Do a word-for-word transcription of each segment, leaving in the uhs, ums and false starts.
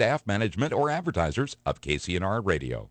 staff, management, or advertisers of K C N R Radio.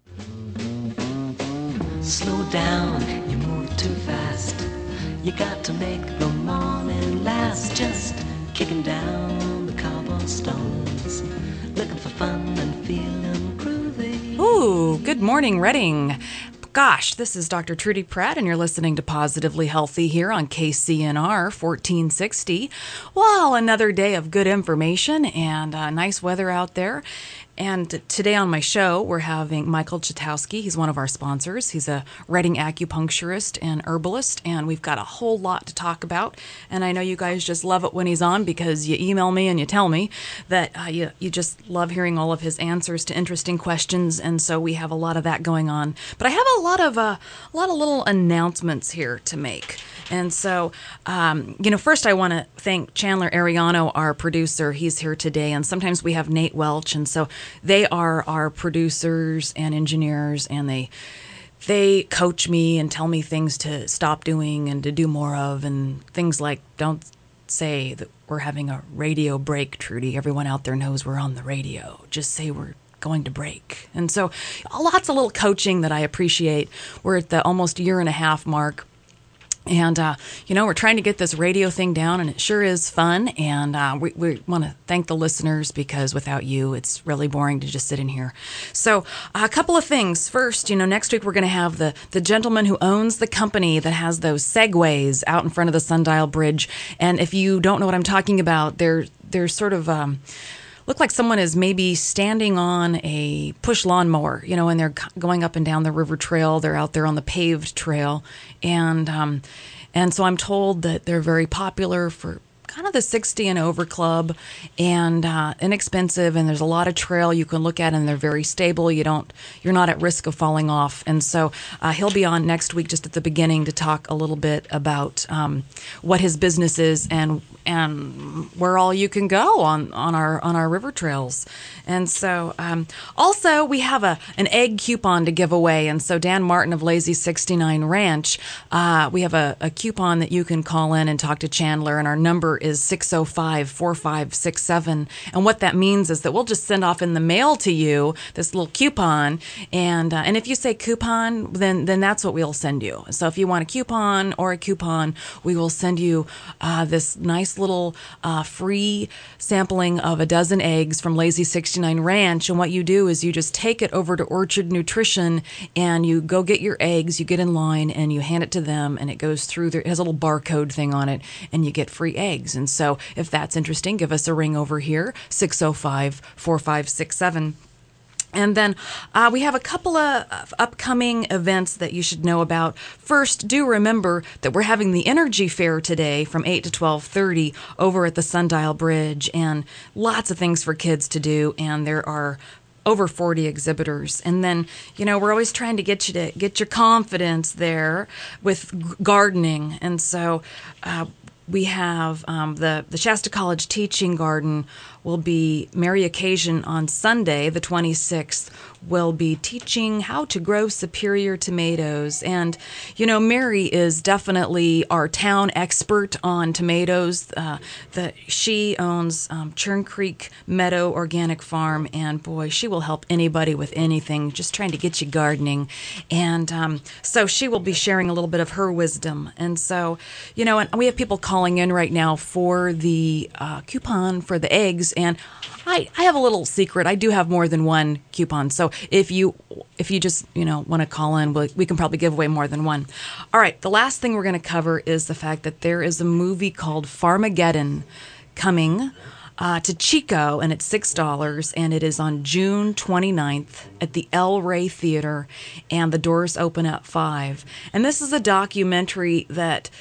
Slow down, you move too fast. You got to make the morning last. Just kicking down the cobblestones, looking for fun and feeling groovy. Ooh, good morning, Reading. Gosh, this is Doctor Trudy Pratt, and you're listening to Positively Healthy here on K C N R fourteen sixty. Well, another day of good information and uh, nice weather out there. And today on my show, we're having Michael Chitowski. He's one of our sponsors. He's a Reading acupuncturist and herbalist, and we've got a whole lot to talk about. And I know you guys just love it when he's on because you email me and you tell me that uh, you, you just love hearing all of his answers to interesting questions, and so we have a lot of that going on. But I have a lot of uh, a lot of little announcements here to make. And so, um, you know, first I want to thank Chandler Ariano, our producer. He's here today. And sometimes we have Nate Welch. And so they are our producers and engineers, and they they coach me and tell me things to stop doing and to do more of, and things like, don't say that we're having a radio break, Trudy. Everyone out there knows we're on the radio. Just say we're going to break. And so lots of little coaching that I appreciate. We're at the almost year and a half mark. And, uh, you know, we're trying to get this radio thing down, and it sure is fun. And uh, we, we want to thank the listeners, because without you, it's really boring to just sit in here. So uh, a couple of things. First, you know, next week we're going to have the, the gentleman who owns the company that has those segways out in front of the Sundial Bridge. And if you don't know what I'm talking about, they're, they're sort of... Um, look like someone is maybe standing on a push lawnmower, you know, and they're going up and down the river trail. They're out there on the paved trail. And um, and so I'm told that they're very popular for kind of the sixty and over club, and uh, inexpensive, and there's a lot of trail you can look at, and they're very stable. You don't, you're not at risk of falling off. And so uh, he'll be on next week, just at the beginning, to talk a little bit about um, what his business is and and where all you can go on, on our on our river trails. And so um, also we have a an egg coupon to give away. And so Dan Martin of Lazy sixty-nine Ranch, uh, we have a, a coupon that you can call in and talk to Chandler, and our number is six oh five, four five six seven. And what that means is that we'll just send off in the mail to you this little coupon. And uh, and if you say coupon, then then that's what we'll send you. So if you want a coupon or a coupon, we will send you uh, this nice little uh, free sampling of a dozen eggs from Lazy sixty-nine Ranch. And what you do is you just take it over to Orchard Nutrition, and you go get your eggs, you get in line, and you hand it to them, and it goes through there. It has a little barcode thing on it, and you get free eggs. And so if that's interesting, give us a ring over here, six oh five, four five six seven. And then uh, we have a couple of uh, upcoming events that you should know about. First, do remember that we're having the Energy Fair today from eight to twelve thirty over at the Sundial Bridge, and lots of things for kids to do, and there are over forty exhibitors. And then, you know, we're always trying to get you to get your confidence there with g- gardening. And so uh, we have um, the, the Shasta College Teaching Garden will be Merry Occasion on Sunday, the twenty-sixth, will be teaching how to grow superior tomatoes. And, you know, Mary is definitely our town expert on tomatoes. Uh, the, she owns um, Churn Creek Meadow Organic Farm, and boy, she will help anybody with anything, just trying to get you gardening. And um, so she will be sharing a little bit of her wisdom. And so, you know, and we have people calling in right now for the uh, coupon for the eggs. And I, I have a little secret. I do have more than one coupon. So if you if you just, you know, want to call in, we, we can probably give away more than one. All right. The last thing we're going to cover is the fact that there is a movie called Farmageddon coming uh, to Chico, and it's six dollars, and it is on June twenty-ninth at the El Rey Theater, and the doors open at five. And this is a documentary that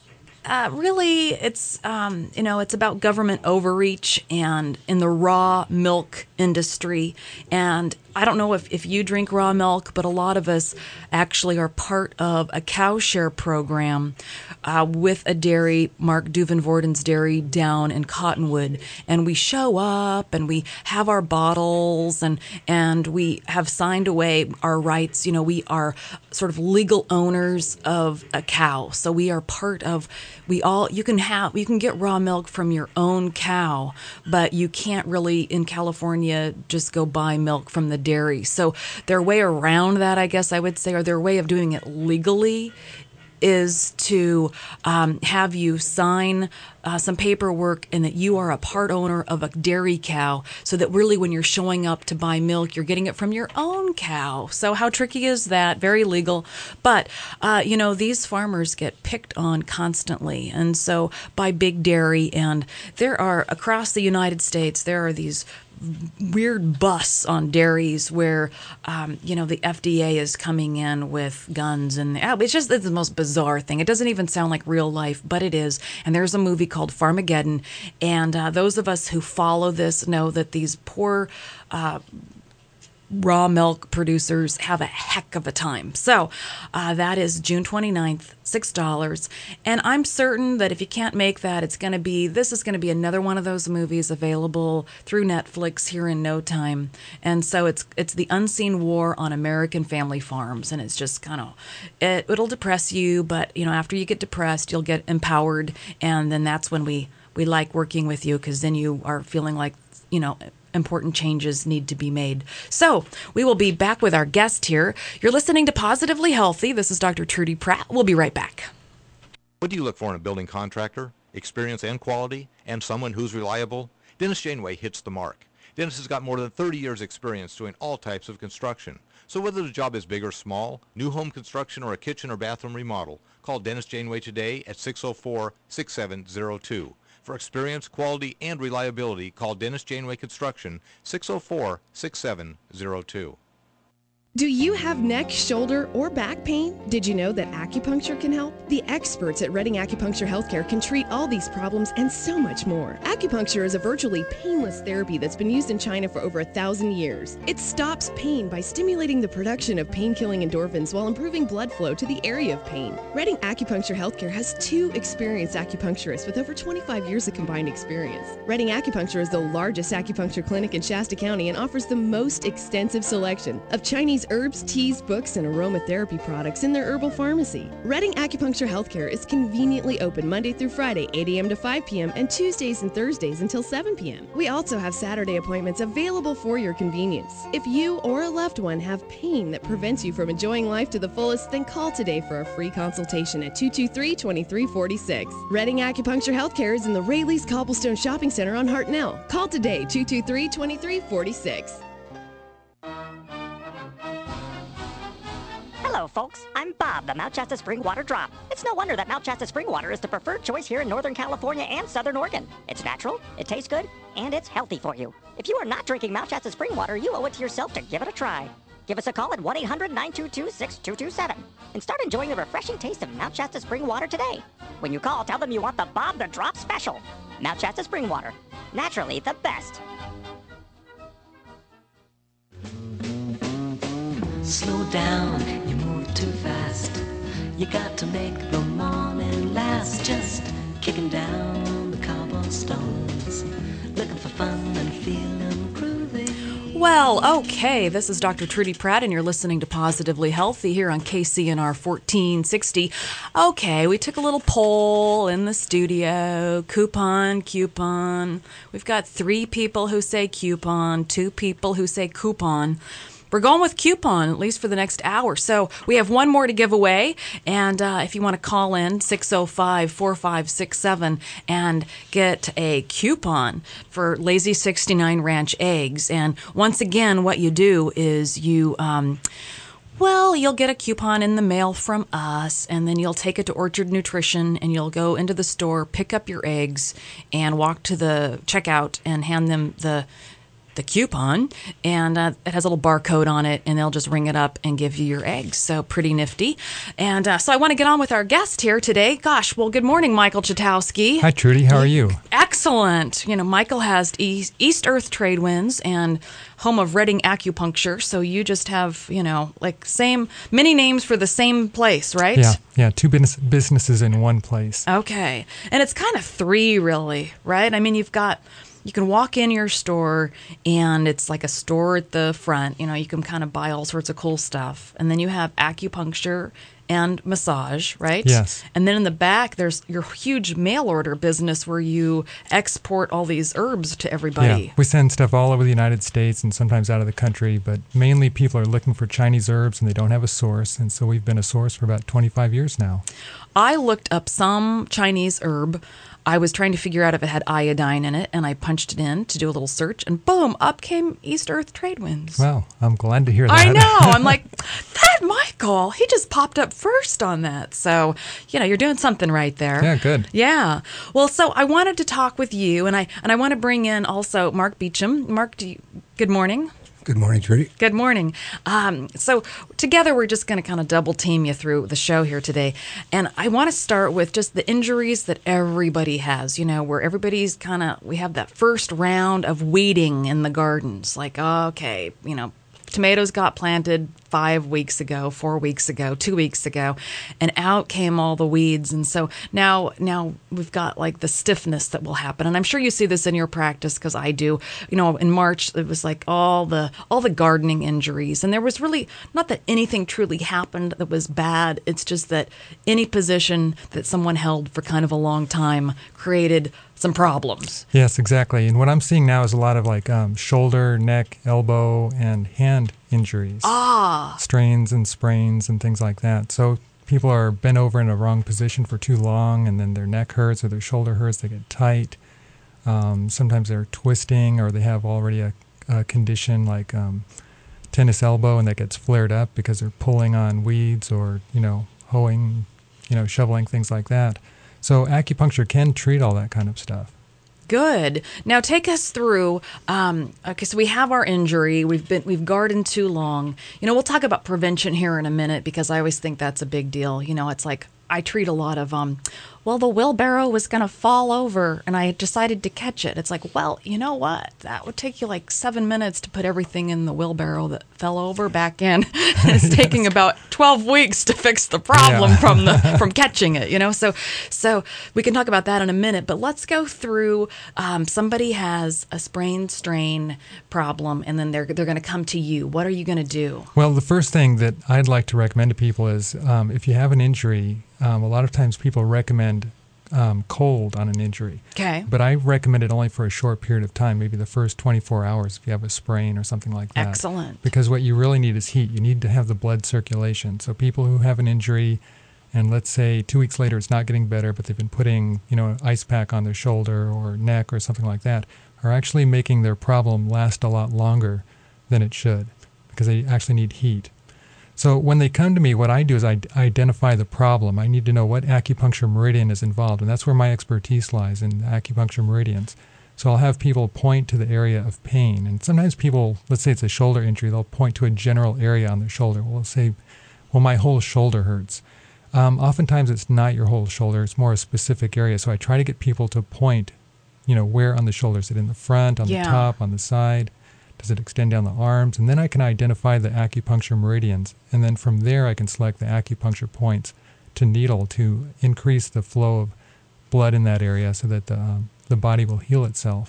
Uh, really, it's, um, you know, it's about government overreach and in the raw milk industry. And I don't know if, if you drink raw milk, but a lot of us actually are part of a cow share program uh, with a dairy, Mark Duvenvorden's dairy down in Cottonwood. And we show up and we have our bottles and, and we have signed away our rights. You know, we are sort of legal owners of a cow. So we are part of we all, you can have, you can get raw milk from your own cow, but you can't really in California just go buy milk from the dairy. So their way around that, I guess I would say, or their way of doing it legally is to um, have you sign uh, some paperwork and that you are a part owner of a dairy cow, so that really when you're showing up to buy milk, you're getting it from your own cow. So how tricky is that? Very legal. But, uh, you know, these farmers get picked on constantly. And so by big dairy, and there are, across the United States, there are these weird busts on dairies where, um, you know, the F D A is coming in with guns, and uh, it's just it's the most bizarre thing. It doesn't even sound like real life, but it is. And there's a movie called Farmageddon, and uh, those of us who follow this know that these poor uh, raw milk producers have a heck of a time. So uh, that is June twenty-ninth, six dollars. And I'm certain that if you can't make that, it's going to be, this is going to be another one of those movies available through Netflix here in no time. And so it's it's The Unseen War on American Family Farms. And it's just kind of, it, it'll depress you, but, you know, after you get depressed, you'll get empowered. And then that's when we, we like working with you, because then you are feeling like, you know, important changes need to be made. So we will be back with our guest here. You're listening to Positively Healthy. This is Doctor Trudy Pratt. We'll be right back. What do you look for in a building contractor? Experience and quality, and someone who's reliable? Dennis Janeway hits the mark. Dennis has got more than thirty years experience doing all types of construction. So whether the job is big or small, new home construction or a kitchen or bathroom remodel, call Dennis Janeway today at six oh four, six seven oh two. For experience, quality, and reliability, call Dennis Janeway Construction, six oh four, six seven oh two. Do you have neck, shoulder, or back pain? Did you know that acupuncture can help? The experts at Redding Acupuncture Healthcare can treat all these problems and so much more. Acupuncture is a virtually painless therapy that's been used in China for over a thousand years. It stops pain by stimulating the production of pain-killing endorphins while improving blood flow to the area of pain. Redding Acupuncture Healthcare has two experienced acupuncturists with over twenty-five years of combined experience. Redding Acupuncture is the largest acupuncture clinic in Shasta County and offers the most extensive selection of Chinese herbs, teas, books, and aromatherapy products in their herbal pharmacy. Redding Acupuncture Healthcare is conveniently open Monday through Friday, eight a.m. to five p.m., and Tuesdays and Thursdays until seven p.m. We also have Saturday appointments available for your convenience. If you or a loved one have pain that prevents you from enjoying life to the fullest, then call today for a free consultation at two two three, two three four six. Redding Acupuncture Healthcare is in the Rayleigh's Cobblestone Shopping Center on Hartnell. Call today, two two three, two three four six. Hello, folks. I'm Bob, the Mount Shasta Spring Water Drop. It's no wonder that Mount Shasta Spring Water is the preferred choice here in Northern California and Southern Oregon. It's natural, it tastes good, and it's healthy for you. If you are not drinking Mount Shasta Spring Water, you owe it to yourself to give it a try. Give us a call at one eight hundred, nine two two, six two two seven and start enjoying the refreshing taste of Mount Shasta Spring Water today. When you call, tell them you want the Bob the Drop special. Mount Shasta Spring Water. Naturally the best. Slow down, you move too fast. You got to make the morning last. Just kicking down the cobblestones, looking for fun and feeling groovy. Well, okay, this is Doctor Trudy Pratt, and you're listening to Positively Healthy here on K C N R fourteen sixty. Okay, we took a little poll in the studio. Coupon, coupon. We've got three people who say coupon, two people who say coupon. We're going with coupon, at least for the next hour. So we have one more to give away. And uh, if you want to call in, six oh five, four five six seven and get a coupon for Lazy sixty-nine Ranch eggs. And once again, what you do is you... Um, Well, you'll get a coupon in the mail from us, and then you'll take it to Orchard Nutrition, and you'll go into the store, pick up your eggs, and walk to the checkout and hand them the the coupon, and uh, it has a little barcode on it, and they'll just ring it up and give you your eggs. So pretty nifty. And uh, so I want to get on with our guest here today. Gosh, well, good morning, Michael Chatowski. Hi, Trudy. How are you? Excellent. You know, Michael has East, East Earth Trade Winds and home of Redding Acupuncture. So you just have, you know, like same, many names for the same place, right? Yeah, yeah, two business, businesses in one place. Okay. And it's kind of three, really, right? I mean, you've got... You can walk in your store, and it's like a store at the front. You know, you can kind of buy all sorts of cool stuff. And then you have acupuncture and massage, right? Yes. And then in the back, there's your huge mail order business where you export all these herbs to everybody. Yeah, we send stuff all over the United States and sometimes out of the country, but mainly people are looking for Chinese herbs and they don't have a source, and so we've been a source for about twenty-five years now. I looked up some Chinese herb. I was trying to figure out if it had iodine in it, and I punched it in to do a little search, and boom, up came East Earth Trade Winds. Well, I'm glad to hear that. I know. I'm like, that Michael, he just popped up first on that. So, you know, you're doing something right there. Yeah, good. Yeah. Well, so I wanted to talk with you, and I and I want to bring in also Mark Beecham. Mark, do you, good morning. Good morning, Trudy. Good morning. Um, so together we're just going to kind of double team you through the show here today. And I want to start with just the injuries that everybody has, you know, where everybody's kind of, we have that first round of weeding in the gardens. Like, okay, you know, tomatoes got planted five weeks ago, four weeks ago, two weeks ago, and out came all the weeds. And so now, now we've got like the stiffness that will happen. And I'm sure you see this in your practice because I do. You know, in March it was like all the all the gardening injuries, and there was really not that anything truly happened that was bad. It's just that any position that someone held for kind of a long time created some problems. Yes, exactly. And what I'm seeing now is a lot of like um, shoulder, neck, elbow, and hand injuries. Ah. Strains and sprains and things like that. So people are bent over in a wrong position for too long, and then their neck hurts or their shoulder hurts. They get tight. Um, sometimes they're twisting, or they have already a, a condition like um, tennis elbow, and that gets flared up because they're pulling on weeds or, you know, hoeing, you know, shoveling, things like that. So acupuncture can treat all that kind of stuff. Good. Now take us through. Um, okay, so we have our injury. We've been we've gardened too long. You know, we'll talk about prevention here in a minute because I always think that's a big deal. You know, it's like I treat a lot of um. Well, the wheelbarrow was going to fall over, and I decided to catch it. It's like, well, you know what? That would take you like seven minutes to put everything in the wheelbarrow that fell over back in. It's yes. taking about twelve weeks to fix the problem yeah. from the from catching it. You know, so so we can talk about that in a minute. But let's go through. Um, somebody has a sprain strain problem, and then they're they're going to come to you. What are you going to do? Well, the first thing that I'd like to recommend to people is um, if you have an injury. Um, a lot of times people recommend um, cold on an injury. Okay. But I recommend it only for a short period of time, maybe the first twenty-four hours if you have a sprain or something like that. Excellent. Because what you really need is heat. You need to have the blood circulation. So people who have an injury and let's say two weeks later it's not getting better, but they've been putting, you know, an ice pack on their shoulder or neck or something like that, are actually making their problem last a lot longer than it should because they actually need heat. So when they come to me, what I do is I identify the problem. I need to know what acupuncture meridian is involved, and that's where my expertise lies, in acupuncture meridians. So I'll have people point to the area of pain, and sometimes people, let's say it's a shoulder injury, they'll point to a general area on their shoulder. We'll say, well, my whole shoulder hurts. Um, oftentimes it's not your whole shoulder, it's more a specific area. So I try to get people to point, you know, where on the shoulder. Is it in the front, on yeah. the top, on the side? Does it extend down the arms? And then I can identify the acupuncture meridians. And then from there, I can select the acupuncture points to needle to increase the flow of blood in that area so that the, um, the body will heal itself.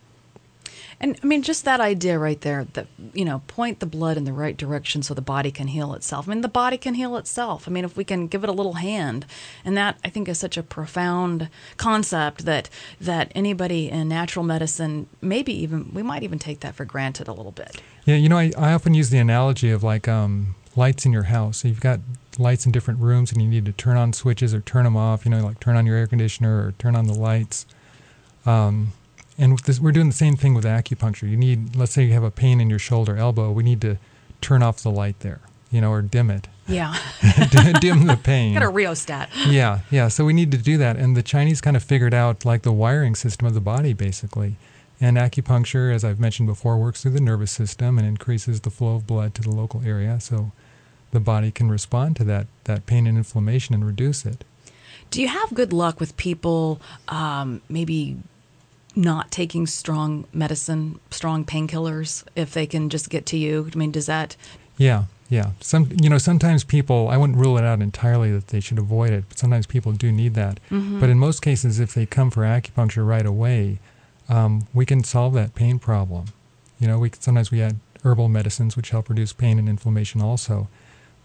And I mean, just that idea right there, that, you know, point the blood in the right direction so the body can heal itself. I mean, the body can heal itself. I mean, if we can give it a little hand, and that I think is such a profound concept that that anybody in natural medicine, maybe even, we might even take that for granted a little bit. Yeah, you know, I, I often use the analogy of like um, lights in your house. So you've got lights in different rooms and you need to turn on switches or turn them off, you know, like turn on your air conditioner or turn on the lights. Um, And with this, we're doing the same thing with acupuncture. You need, let's say you have a pain in your shoulder, elbow, we need to turn off the light there, you know, or dim it. Yeah. Dim the pain. Got a rheostat. Yeah, yeah. So we need to do that. And the Chinese kind of figured out like the wiring system of the body, basically. And acupuncture, as I've mentioned before, works through the nervous system and increases the flow of blood to the local area so the body can respond to that, that pain and inflammation and reduce it. Do you have good luck with people um, maybe not taking strong medicine, strong painkillers, if they can just get to you? I mean, does that... Yeah, yeah. Some, you know, sometimes people, I wouldn't rule it out entirely that they should avoid it, but sometimes people do need that. Mm-hmm. But in most cases, if they come for acupuncture right away, um, we can solve that pain problem. You know, we sometimes we add herbal medicines which help reduce pain and inflammation also.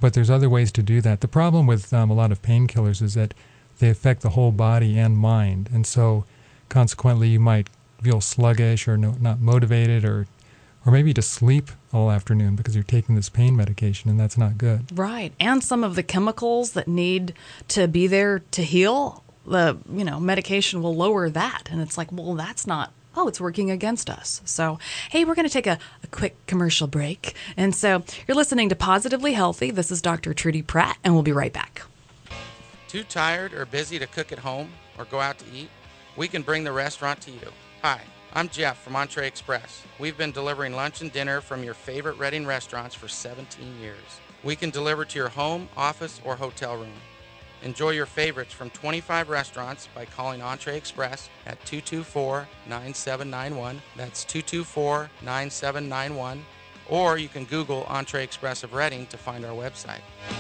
but there's other ways to do that. The problem with um, a lot of painkillers is that they affect the whole body and mind, and so consequently you might feel sluggish or no, not motivated, or or maybe just sleep all afternoon because you're taking this pain medication, and that's not good. Right. And some of the chemicals that need to be there to heal, the, you know, medication will lower that. And it's like, well, that's not, oh, it's working against us. So, hey, we're going to take a, a quick commercial break. And so you're listening to Positively Healthy. This is Doctor Trudy Pratt, and we'll be right back. Too tired or busy to cook at home or go out to eat? We can bring the restaurant to you. Hi, I'm Jeff from Entree Express. We've been delivering lunch and dinner from your favorite Reading restaurants for seventeen years. We can deliver to your home, office, or hotel room. Enjoy your favorites from twenty-five restaurants by calling Entree Express at two two four, nine seven nine one. That's two two four, nine seven nine one. Or you can Google Entree Express of Reading to find our website.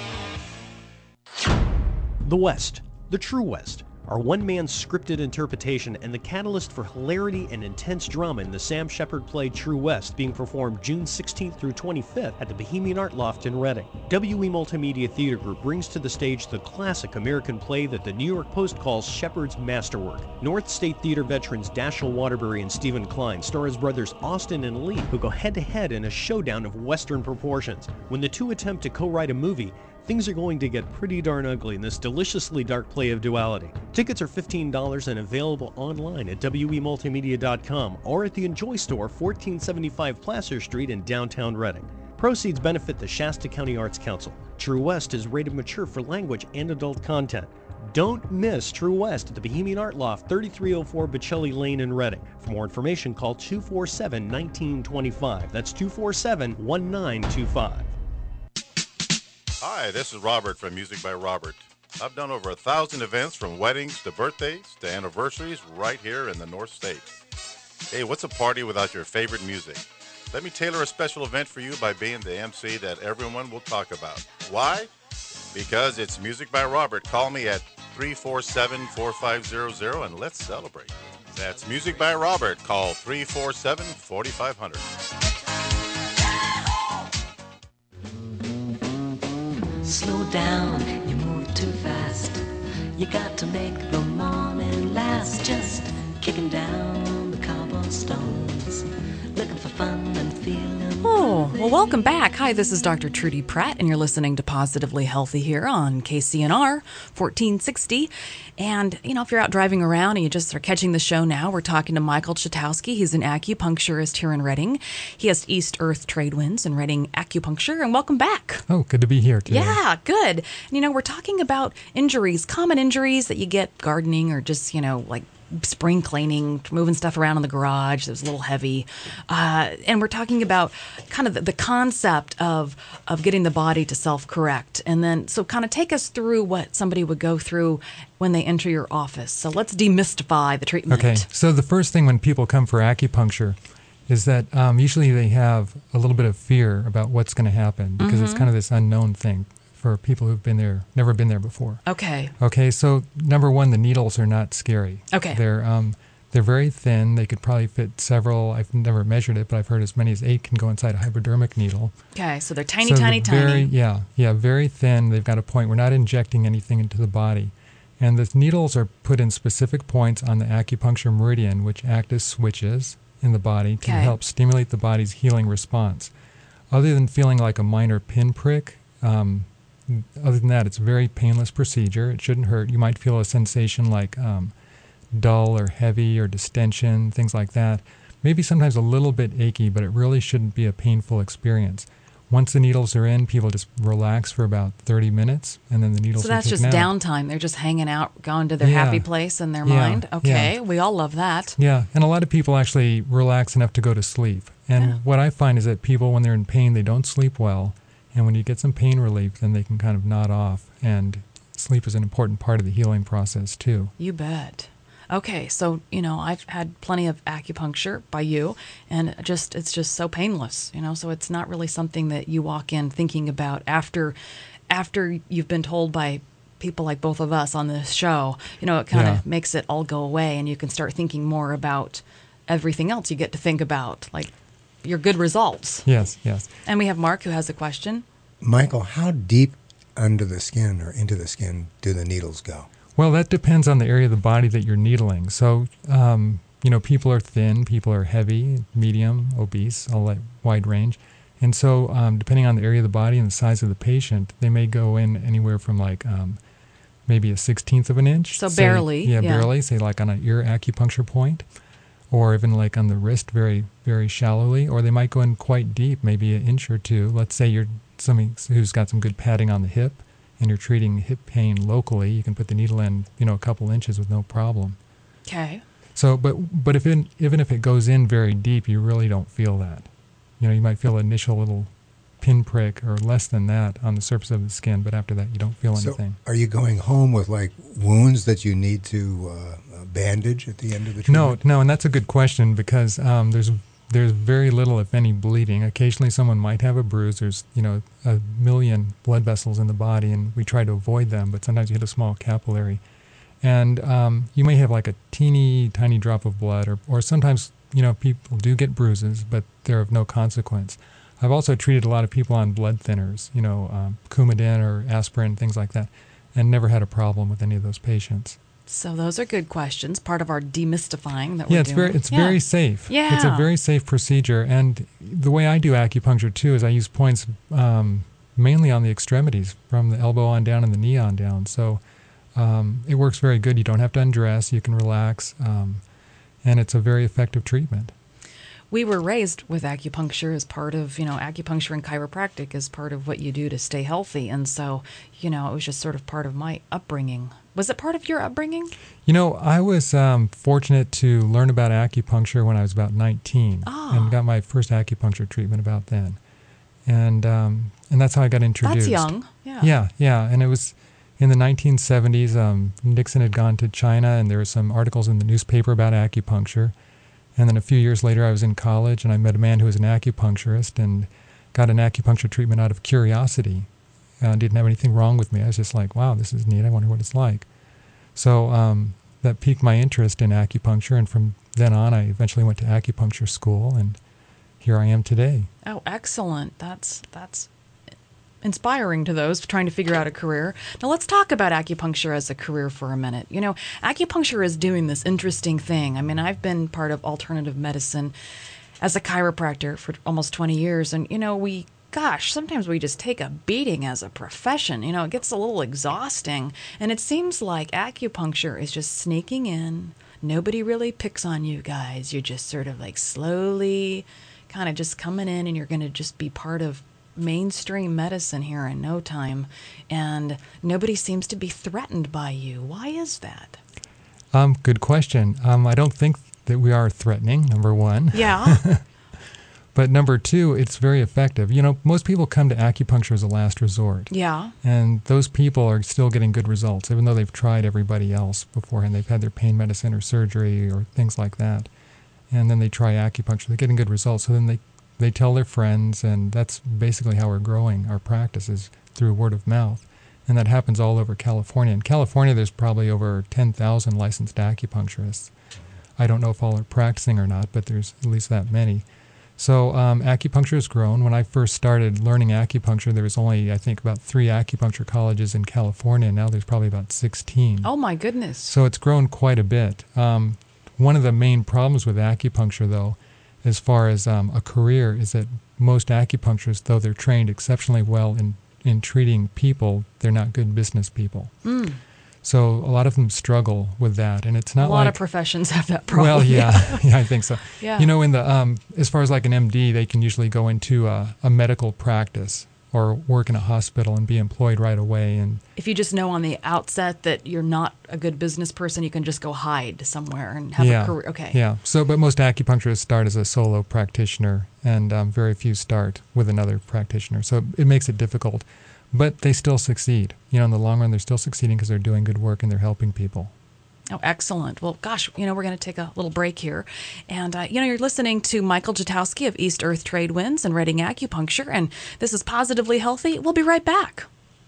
The West, the True West, are one-man scripted interpretation and the catalyst for hilarity and intense drama in the Sam Shepard play True West, being performed June sixteenth through twenty-fifth at the Bohemian Art Loft in Reading. W E Multimedia Theater Group brings to the stage the classic American play that the New York Post calls Shepard's masterwork. North State Theater veterans Dashiell Waterbury and Stephen Klein star as brothers Austin and Lee, who go head-to-head in a showdown of Western proportions. When the two attempt to co-write a movie, things are going to get pretty darn ugly in this deliciously dark play of duality. Tickets are fifteen dollars and available online at W E multimedia dot com or at the Enjoy Store, fourteen seventy-five Placer Street in downtown Reading. Proceeds benefit the Shasta County Arts Council. True West is rated mature for language and adult content. Don't miss True West at the Bohemian Art Loft, thirty-three oh four Bocelli Lane in Reading. For more information, call two four seven, one nine two five. That's two four seven, one nine two five. Hi, this is Robert from Music by Robert. I've done over a thousand events, from weddings to birthdays to anniversaries, right here in the North State. Hey, what's a party without your favorite music? Let me tailor a special event for you by being the M C that everyone will talk about. Why? Because it's Music by Robert. Call me at three four seven, four five zero zero and let's celebrate. That's Music by Robert. Call three four seven, four five zero zero. Slow down, you move too fast. You got to make the morning last. Just kicking down the cobblestones, looking for fun and feeling. Oh, well, welcome back. Hi, this is Doctor Trudy Pratt, and you're listening to Positively Healthy here on K C N R fourteen sixty. And, you know, if you're out driving around and you just are catching the show now, we're talking to Michael Chatowski. He's an acupuncturist here in Reading. He has East Earth Trade Winds and Reading Acupuncture, and welcome back. Oh, good to be here today. Yeah, good. And, you know, we're talking about injuries, common injuries that you get gardening or just, you know, like spring cleaning, moving stuff around in the garage that was a little heavy. Uh, and we're talking about kind of the, the concept of of getting the body to self-correct. And then, so kind of take us through what somebody would go through when they enter your office. So let's demystify the treatment. Okay, so the first thing when people come for acupuncture is that um, usually they have a little bit of fear about what's going to happen because mm-hmm. it's kind of this unknown thing for people who've been there, never been there before. Okay. Okay, so number one, the needles are not scary. Okay. They're um, they're very thin. They could probably fit several. I've never measured it, but I've heard as many as eight can go inside a hypodermic needle. Okay, so they're tiny, so tiny, they're very, tiny. Yeah, yeah, very thin. They've got a point. We're not injecting anything into the body. And the needles are put in specific points on the acupuncture meridian, which act as switches in the body to Okay. help stimulate the body's healing response. Other than feeling like a minor pinprick, um, other than that, it's a very painless procedure. It shouldn't hurt. You might feel a sensation like um, dull or heavy or distension, things like that. Maybe sometimes a little bit achy, but it really shouldn't be a painful experience. Once the needles are in, people just relax for about thirty minutes, and then the needles So are that's just taken out. downtime. They're just hanging out, going to their Yeah. happy place in their Yeah, mind. Okay, yeah. we all love that. Yeah, and a lot of people actually relax enough to go to sleep. And Yeah. what I find is that people, when they're in pain, they don't sleep well. And when you get some pain relief, then they can kind of nod off. And sleep is an important part of the healing process, too. You bet. Okay, so, you know, I've had plenty of acupuncture by you, and just it's just so painless, you know, so it's not really something that you walk in thinking about after after you've been told by people like both of us on this show. You know, it kind of Yeah. makes it all go away, and you can start thinking more about everything else you get to think about, like your good results. Yes, yes. And we have Mark who has a question. Michael, how deep under the skin or into the skin do the needles go? Well, that depends on the area of the body that you're needling. So, um, you know, people are thin, people are heavy, medium, obese, all that wide range. And so um, depending on the area of the body and the size of the patient, they may go in anywhere from like um, maybe a sixteenth of an inch. So say, barely. Yeah, yeah, barely, say like on an ear acupuncture point, or even like on the wrist very, very shallowly, or they might go in quite deep, maybe an inch or two. Let's say you're somebody who's got some good padding on the hip, and you're treating hip pain locally, you can put the needle in, you know, a couple inches with no problem. Okay. So, but but if in, even if it goes in very deep, you really don't feel that. You know, you might feel an initial little pinprick or less than that on the surface of the skin, but after that, you don't feel So anything. are you going home with like wounds that you need to uh, bandage at the end of the No, treatment? no, and that's a good question because um, there's there's very little, if any, bleeding. Occasionally, someone might have a bruise. There's you know a million blood vessels in the body, and we try to avoid them. But sometimes you hit a small capillary, and um, you may have like a teeny tiny drop of blood, or or sometimes you know people do get bruises, but they're of no consequence. I've also treated a lot of people on blood thinners, you know, um, Coumadin or aspirin, things like that, and never had a problem with any of those patients. So those are good questions, part of our demystifying that we're Yeah, it's doing. very it's yeah. very safe. Yeah. It's a very safe procedure, and the way I do acupuncture too is I use points um, mainly on the extremities, from the elbow on down and the knee on down. So um, it works very good. You don't have to undress. You can relax, um, and it's a very effective treatment. We were raised with acupuncture as part of, you know, acupuncture and chiropractic as part of what you do to stay healthy. And so, you know, it was just sort of part of my upbringing. Was it part of your upbringing? You know, I was um, fortunate to learn about acupuncture when I was about nineteen, Oh. and got my first acupuncture treatment about then. And um, and that's how I got introduced. That's young. Yeah. Yeah, yeah. And it was in the nineteen seventies. Um, Nixon had gone to China, and there were some articles in the newspaper about acupuncture. And then a few years later, I was in college, and I met a man who was an acupuncturist and got an acupuncture treatment out of curiosity. Uh, didn't have anything wrong with me. I was just like, wow, this is neat. I wonder what it's like. So um, that piqued my interest in acupuncture, and from then on, I eventually went to acupuncture school, and here I am today. Oh, excellent. That's that's inspiring to those trying to figure out a career. Now let's talk about acupuncture as a career for a minute. You know, acupuncture is doing this interesting thing. I mean, I've been part of alternative medicine as a chiropractor for almost twenty years, and you know, we gosh, sometimes we just take a beating as a profession. You know, it gets a little exhausting, and it seems like acupuncture is just sneaking in. Nobody really picks on you guys. You're just sort of like slowly kind of just coming in, and you're going to just be part of mainstream medicine here in no time, and nobody seems to be threatened by you. Why is that? Um, good question. Um, I don't think that we are threatening, number one. Yeah. But number two, it's very effective. You know, most people come to acupuncture as a last resort. Yeah. And those people are still getting good results, even though they've tried everybody else beforehand. They've had their pain medicine or surgery or things like that. And then they try acupuncture. They're getting good results. So then they They tell their friends, and that's basically how we're growing our practices, through word of mouth. And that happens all over California. In California, there's probably over ten thousand licensed acupuncturists. I don't know if all are practicing or not, but there's at least that many. So um, acupuncture has grown. When I first started learning acupuncture, there was only, I think, about three acupuncture colleges in California. Now there's probably about sixteen. Oh, my goodness. So it's grown quite a bit. Um, one of the main problems with acupuncture, though, as far as um, a career, is that most acupuncturists, though they're trained exceptionally well in, in treating people, they're not good business people. Mm. So a lot of them struggle with that, and it's not a lot like, of professions have that problem. Well, yeah, yeah, I think so. Yeah. You know, in the um, as far as like an M D, they can usually go into a, a medical practice or work in a hospital and be employed right away. And if you just know on the outset that you're not a good business person, you can just go hide somewhere and have yeah, a career. Okay. Yeah. So, but most acupuncturists start as a solo practitioner, and um, very few start with another practitioner. So it makes it difficult, but they still succeed. You know, in the long run, they're still succeeding because they're doing good work and they're helping people. Oh, excellent. Well, gosh, you know, we're going to take a little break here. And, uh, you know, you're listening to Michael Jatowski of East Earth Trade Winds and Reading Acupuncture, and this is Positively Healthy. We'll be right back.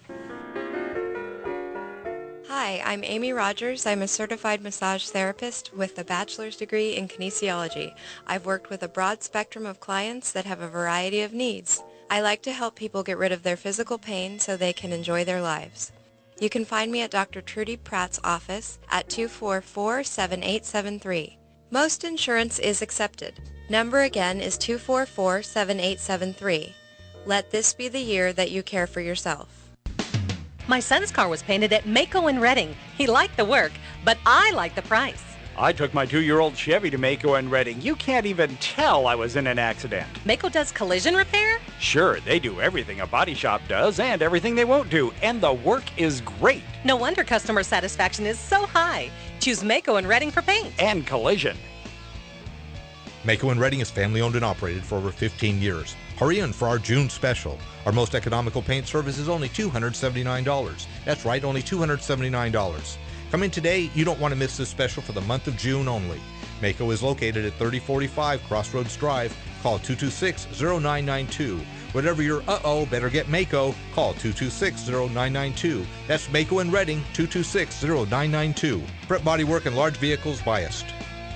Hi, I'm Amy Rogers. I'm a certified massage therapist with a bachelor's degree in kinesiology. I've worked with a broad spectrum of clients that have a variety of needs. I like to help people get rid of their physical pain so they can enjoy their lives. You can find me at Doctor Trudy Pratt's office at two four four, seven eight seven three. Most insurance is accepted. Number again is two four four, seven eight seven three. Let this be the year that you care for yourself. My son's car was painted at Mako in Reading. He liked the work, but I liked the price. I took my two-year-old Chevy to Mako in Reading. You can't even tell I was in an accident. Mako does collision repair? Sure, they do everything a body shop does and everything they won't do, and the work is great. No wonder customer satisfaction is so high. Choose Mako in Reading for paint. And collision. Mako in Reading is family-owned and operated for over fifteen years. Hurry in for our June special. Our most economical paint service is only two hundred seventy-nine dollars. That's right, only two hundred seventy-nine dollars. Come in today. You don't want to miss this special for the month of June only. Mako is located at thirty forty-five Crossroads Drive. Call two two six, zero nine nine two. Whatever your uh-oh, better get Mako. Call two two six, zero nine nine two. That's Mako in Reading, two two six, zero nine nine two. Prep Body Work and large vehicles biased.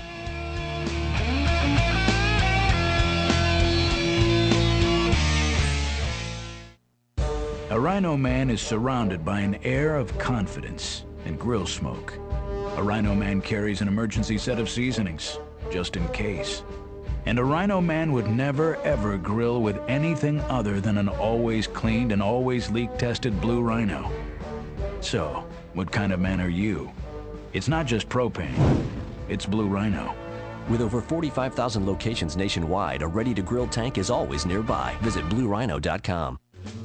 A Rhino Man is surrounded by an air of confidence and grill smoke. A Rhino Man carries an emergency set of seasonings, just in case. And a Rhino Man would never ever grill with anything other than an always cleaned and always leak-tested Blue Rhino. So, what kind of man are you? It's not just propane, it's Blue Rhino. With over forty-five thousand locations nationwide, a ready-to-grill tank is always nearby. Visit blue rhino dot com.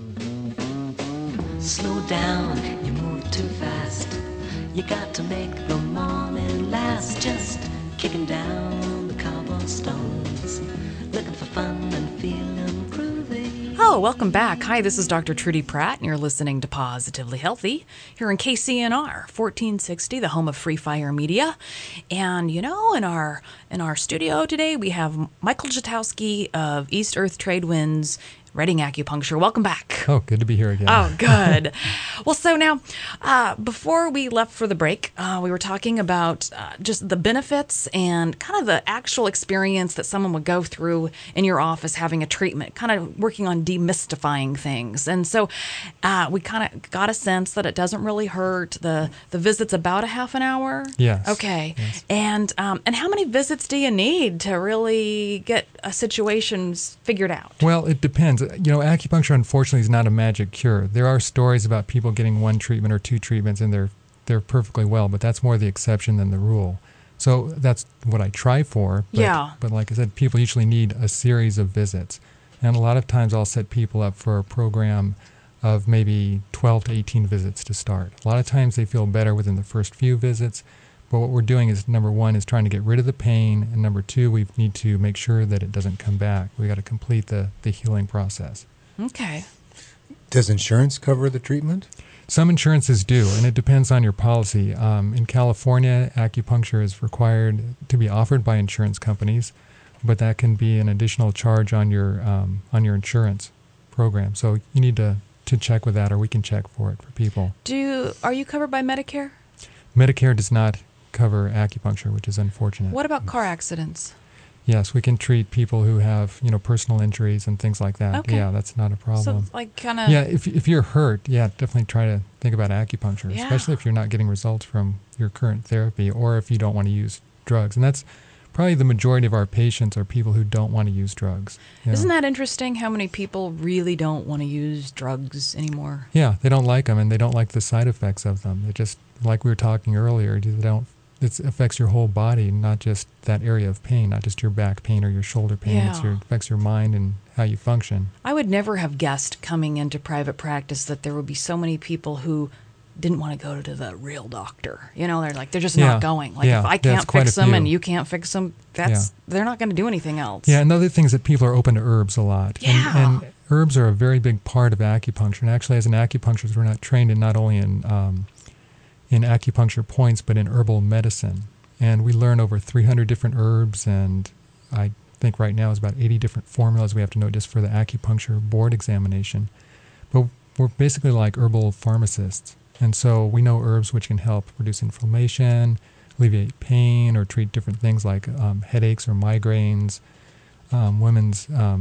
Slow down, you move too fast. You got to make the morning last. Just kicking down the cobblestones, looking for fun and feeling groovy. Oh, welcome back. Hi, this is Doctor Trudy Pratt, and you're listening to Positively Healthy here in K C N R fourteen sixty, the home of Free Fire Media. And you know, in our in our studio today, we have Michael Jatowski of East Earth Trade Winds Reading Acupuncture. Welcome back. Oh, good to be here again. Oh, good. Well, so now, uh, before we left for the break, uh, we were talking about uh, just the benefits and kind of the actual experience that someone would go through in your office having a treatment, kind of working on demystifying things. And so uh, we kind of got a sense that it doesn't really hurt. The the visit's about a half an hour? Yes. Okay. Yes. And, um, and how many visits do you need to really get a situation figured out? Well, it depends. You know, acupuncture, unfortunately, is not a magic cure. There are stories about people getting one treatment or two treatments and they're they're perfectly well, but that's more the exception than the rule. So that's what I try for. But, yeah. But like I said, people usually need a series of visits. And a lot of times I'll set people up for a program of maybe twelve to eighteen visits to start. A lot of times they feel better within the first few visits. But what we're doing is, number one, is trying to get rid of the pain, and number two, we need to make sure that it doesn't come back. We got to complete the, the healing process. Okay. Does insurance cover the treatment? Some insurances do, and it depends on your policy. Um, in California, acupuncture is required to be offered by insurance companies, but that can be an additional charge on your um, on your insurance program. So you need to, to check with that, or we can check for it for people. Do are you covered by Medicare? Medicare does not cover acupuncture, which is unfortunate. What about car accidents? Yes, we can treat people who have, you know, personal injuries and things like that. Okay. Yeah, that's not a problem. So, like, kind of... Yeah, if if you're hurt, yeah, definitely try to think about acupuncture, Yeah. especially if you're not getting results from your current therapy or if you don't want to use drugs. And that's probably the majority of our patients are people who don't want to use drugs. you know. Isn't that interesting how many people really don't want to use drugs anymore? Yeah, they don't like them, and they don't like the side effects of them. They just, like we were talking earlier, they don't. It affects your whole body, not just that area of pain, not just your back pain or your shoulder pain. Yeah. It's your, it affects your mind and how you function. I would never have guessed coming into private practice that there would be so many people who didn't want to go to the real doctor. You know, they're like, they're just Yeah. not going. Like, Yeah, if I that's can't quite fix a them few. and you can't fix them, that's they're not going to do anything else. Yeah, another thing is that people are open to herbs a lot. Yeah. And, and herbs are a very big part of acupuncture. And actually, as an acupuncturist, we're not trained in not only in um, in acupuncture points, but in herbal medicine. And we learn over three hundred different herbs, and I think right now is about eighty different formulas we have to know just for the acupuncture board examination. But we're basically like herbal pharmacists. And so we know herbs which can help reduce inflammation, alleviate pain, or treat different things like um, headaches or migraines, um, women's um,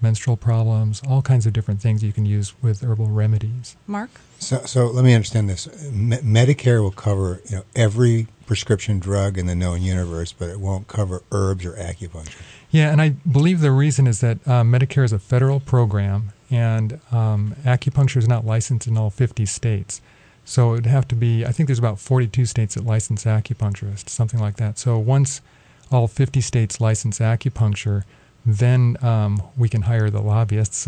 menstrual problems, all kinds of different things you can use with herbal remedies. Mark? So, so let me understand this. Me- Medicare will cover, you know, every prescription drug in the known universe, but it won't cover herbs or acupuncture. Yeah, and I believe the reason is that uh, Medicare is a federal program, and um, acupuncture is not licensed in all fifty states. So it would have to be, I think there's about forty-two states that license acupuncturists, something like that. So once all fifty states license acupuncture, then um, we can hire the lobbyists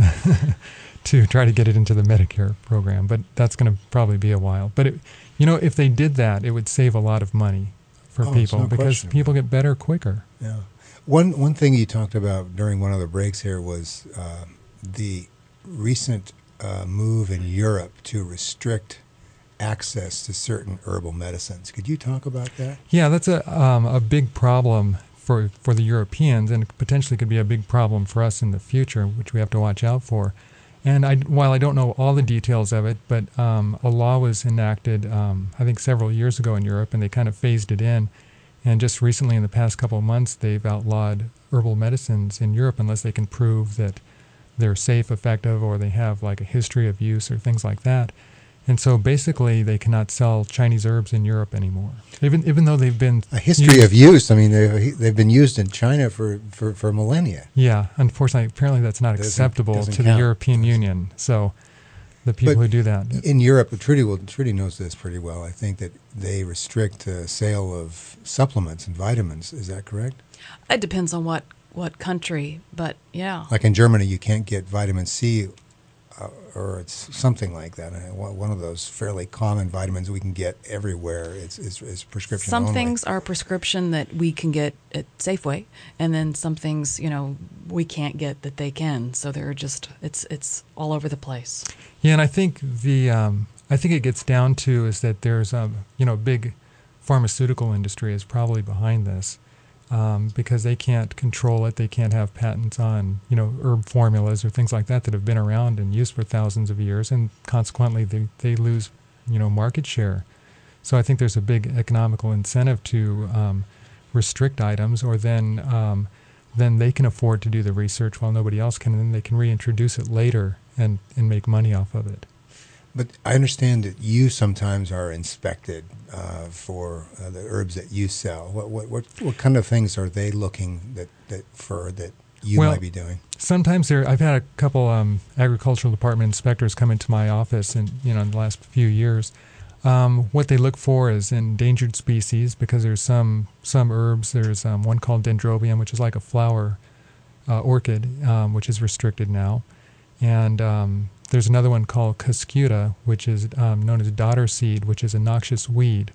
to try to get it into the Medicare program. But that's going to probably be a while. But, it, you know, if they did that, it would save a lot of money for Oh, people it's no because question. people get better quicker. Yeah. One one thing you talked about during one of the breaks here was uh, the recent uh, move in Europe to restrict access to certain herbal medicines. Could you talk about that? Yeah, that's a um, a big problem for for the Europeans, and potentially could be a big problem for us in the future, which we have to watch out for. And I, while I don't know all the details of it, but um, a law was enacted, um, I think, several years ago in Europe, and they kind of phased it in. And just recently, in the past couple of months, they've outlawed herbal medicines in Europe unless they can prove that they're safe, effective, or they have like a history of use or things like that. And so basically, they cannot sell Chinese herbs in Europe anymore, even even though they've been A history used- of use. I mean, they've, they've been used in China for, for, for millennia. Yeah, unfortunately, apparently that's not Doesn't- acceptable doesn't to the count. European Union. So the people But who do that. In Europe, Trudy, will, Trudy knows this pretty well. I think that they restrict the sale of supplements and vitamins. Is that correct? It depends on what, what country, but yeah. Like in Germany, you can't get vitamin C, uh, or it's something like that. Uh, one one of those fairly common vitamins we can get everywhere. It's, it's, it's prescription Some only. things are prescription that we can get at Safeway, and then some things, you know, we can't get that they can. So they're just, it's it's all over the place. Yeah, and I think the um, I think it gets down to is that there's a you know big pharmaceutical industry is probably behind this um, because they can't control it. They can't have patents on you know herb formulas or things like that that have been around and used for thousands of years, and consequently they they lose you know market share. So I think there's a big economical incentive to um, restrict items, or then um, then they can afford to do the research while nobody else can, and then they can reintroduce it later and, and make money off of it. But I understand that you sometimes are inspected uh, for uh, the herbs that you sell. What, what what what kind of things are they looking that, that for that you Well, might be doing? Sometimes there, I've had a couple um, agricultural department inspectors come into my office, and you know, in the last few years, um, what they look for is endangered species because there's some some herbs. There's um, one called Dendrobium, which is like a flower uh, orchid, um, which is restricted now, and um, there's another one called Cuscuta, which is um, known as dodder seed, which is a noxious weed.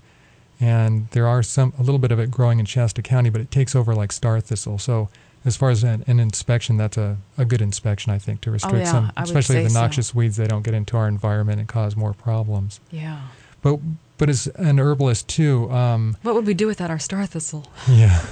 And there are some a little bit of it growing in Shasta County, but it takes over like star thistle. So as far as an, an inspection, that's a, a good inspection, I think, to restrict Oh, yeah, some, I would especially say the so. noxious weeds. They don't get into our environment and cause more problems. Yeah. But but as an herbalist too, um, What would we do without our star thistle? yeah.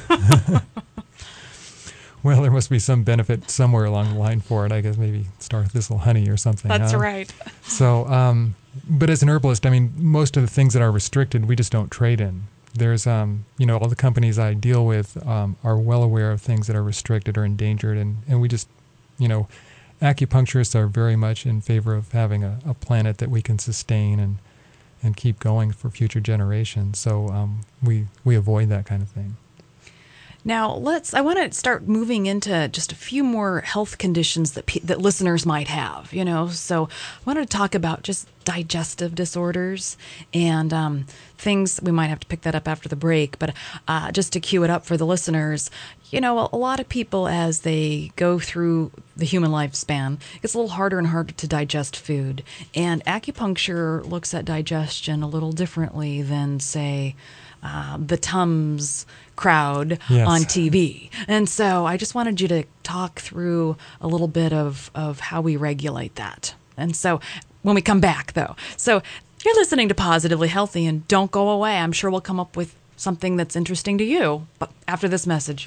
Well, there must be some benefit somewhere along the line for it. I guess maybe star thistle honey or something. That's huh? right. So, um, but as an herbalist, I mean, most of the things that are restricted, we just don't trade in. There's, um, you know, all the companies I deal with um, are well aware of things that are restricted or endangered, and, and we just, you know, acupuncturists are very much in favor of having a, a planet that we can sustain and and keep going for future generations. So um, we we avoid that kind of thing. Now, let's. I want to start moving into just a few more health conditions that pe- that listeners might have. You know, so I wanted to talk about just digestive disorders and um, things. We might have to pick that up after the break, but uh, just to cue it up for the listeners, you know, a, a lot of people as they go through the human lifespan, it's a little harder and harder to digest food, and acupuncture looks at digestion a little differently than, say, Uh, the Tums crowd Yes. on T V. And so I just wanted you to talk through a little bit of, of how we regulate that. And so when we come back, though, so you're listening to Positively Healthy, and don't go away. I'm sure we'll come up with something that's interesting to you, but after this message.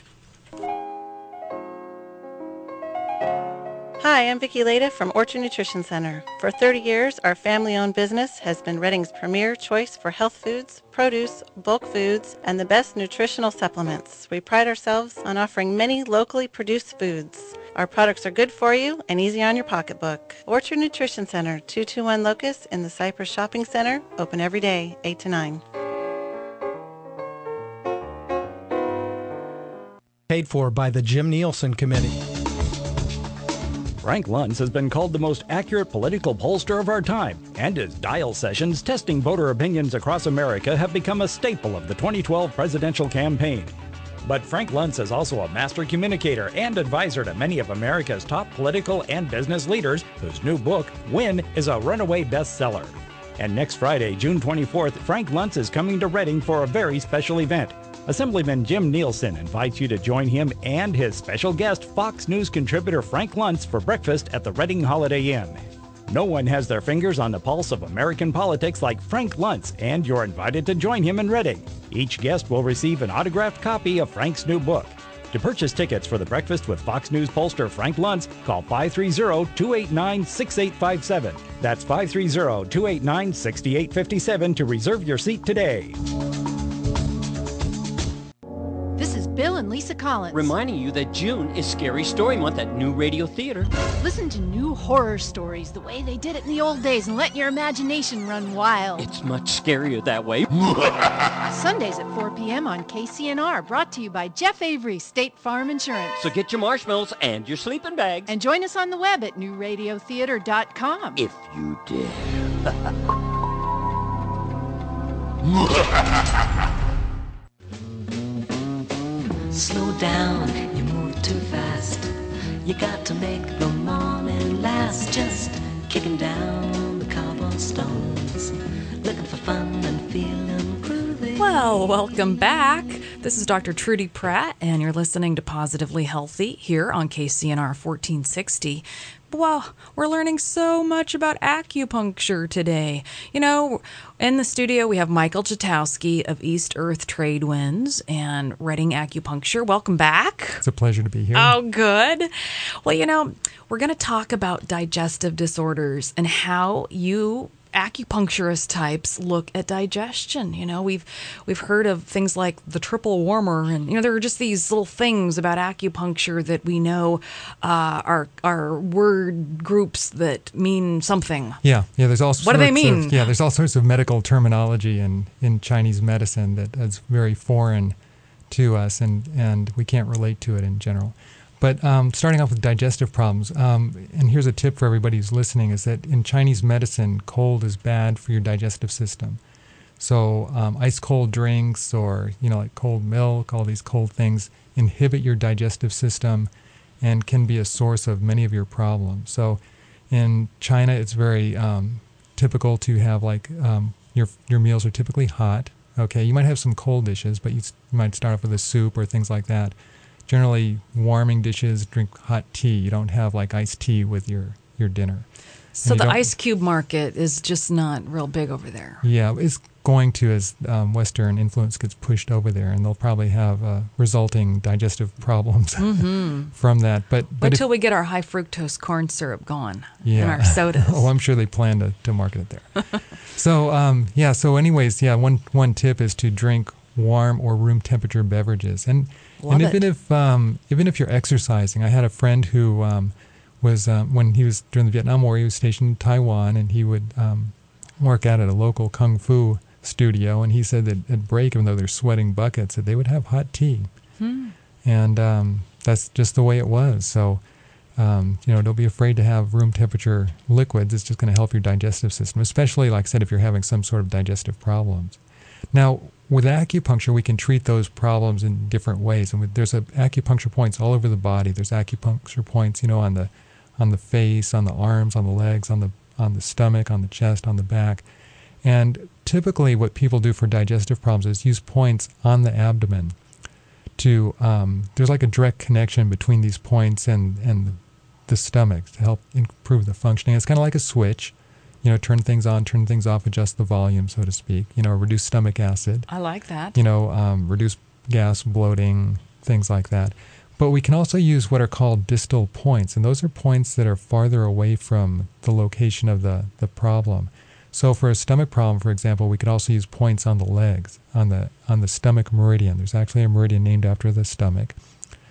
Hi, I'm Vicki Leda from Orchard Nutrition Center. For thirty years, our family-owned business has been Reading's premier choice for health foods, produce, bulk foods, and the best nutritional supplements. We pride ourselves on offering many locally produced foods. Our products are good for you and easy on your pocketbook. Orchard Nutrition Center, two two one Locust in the Cypress Shopping Center, open every day, eight to nine. Paid for by the Jim Nielsen Committee. Frank Luntz has been called the most accurate political pollster of our time, and his dial sessions testing voter opinions across America have become a staple of the twenty twelve presidential campaign. But Frank Luntz is also a master communicator and advisor to many of America's top political and business leaders, whose new book, Win, is a runaway bestseller. And next Friday, June twenty-fourth, Frank Luntz is coming to Reading for a very special event. Assemblyman Jim Nielsen invites you to join him and his special guest, Fox News contributor Frank Luntz, for breakfast at the Reading Holiday Inn. No one has their fingers on the pulse of American politics like Frank Luntz, and you're invited to join him in Reading. Each guest will receive an autographed copy of Frank's new book. To purchase tickets for the Breakfast with Fox News pollster Frank Luntz, call five three zero, two eight nine, six eight five seven. That's five three zero, two eight nine, six eight five seven to reserve your seat today. This is Bill and Lisa Collins, reminding you that June is Scary Story Month at New Radio Theater. Listen to new horror stories the way they did it in the old days and let your imagination run wild. It's much scarier that way. Sundays at four p.m. on K C N R, brought to you by Jeff Avery, State Farm Insurance. So get your marshmallows and your sleeping bags. And join us on the web at new radio theater dot com. If you dare. Slow down, you move too fast. You got to make the morning last. Just kicking down the cobblestones, looking for fun and feeling groovy. Well, welcome back. This is Doctor Trudy Pratt, and you're listening to Positively Healthy here on K C N R fourteen sixty. Well, we're learning so much about acupuncture today. You know, in the studio we have Michael Chatowski of East Earth Trade Winds and Reading Acupuncture. Welcome back. It's a pleasure to be here. Oh, good. Well, you know, we're going to talk about digestive disorders and how you acupuncturist types look at digestion. You know, we've we've heard of things like the triple warmer, and you know, there are just these little things about acupuncture that we know uh, are are word groups that mean something. Yeah, yeah. There's all sorts what do they mean? Of, yeah, there's all sorts of medical terminology in, in Chinese medicine that is very foreign to us, and and we can't relate to it in general. But um, starting off with digestive problems, um, and here's a tip for everybody who's listening, is that in Chinese medicine, cold is bad for your digestive system. So um, ice cold drinks or, you know, like cold milk, all these cold things inhibit your digestive system and can be a source of many of your problems. So in China, it's very um, typical to have like um, your your meals are typically hot. Okay, you might have some cold dishes, but you, s- you might start off with a soup or things like that. Generally, warming dishes, drink hot tea. You don't have like iced tea with your, your dinner. So the ice cube market is just not real big over there. Yeah, it's going to as um, Western influence gets pushed over there, and they'll probably have uh, resulting digestive problems mm-hmm. from that. But, but until if, we get our high fructose corn syrup gone yeah. in our sodas. Oh, I'm sure they plan to, to market it there. so um, yeah. So anyways, yeah. One one tip is to drink warm or room temperature beverages, and Love and even it. if um, even if you're exercising, I had a friend who um, was um, when he was during the Vietnam War, he was stationed in Taiwan, and he would um, work out at a local kung fu studio, and he said that at break, even though they're sweating buckets, that they would have hot tea, hmm. and um, that's just the way it was. So. Um, you know, don't be afraid to have room temperature liquids. It's just going to help your digestive system, especially, like I said, if you're having some sort of digestive problems. Now, with acupuncture, we can treat those problems in different ways. And with, there's a, acupuncture points all over the body. There's acupuncture points, you know, on the on the face, on the arms, on the legs, on the on the stomach, on the chest, on the back. And typically what people do for digestive problems is use points on the abdomen to, um, there's like a direct connection between these points and, and the stomach to help improve the functioning. It's kind of like a switch. You know, turn things on, turn things off, adjust the volume, so to speak. You know, reduce stomach acid. I like that. You know, um, reduce gas, bloating, things like that. But we can also use what are called distal points, and those are points that are farther away from the location of the, the problem. So for a stomach problem, for example, we could also use points on the legs, on the on the stomach meridian. There's actually a meridian named after the stomach.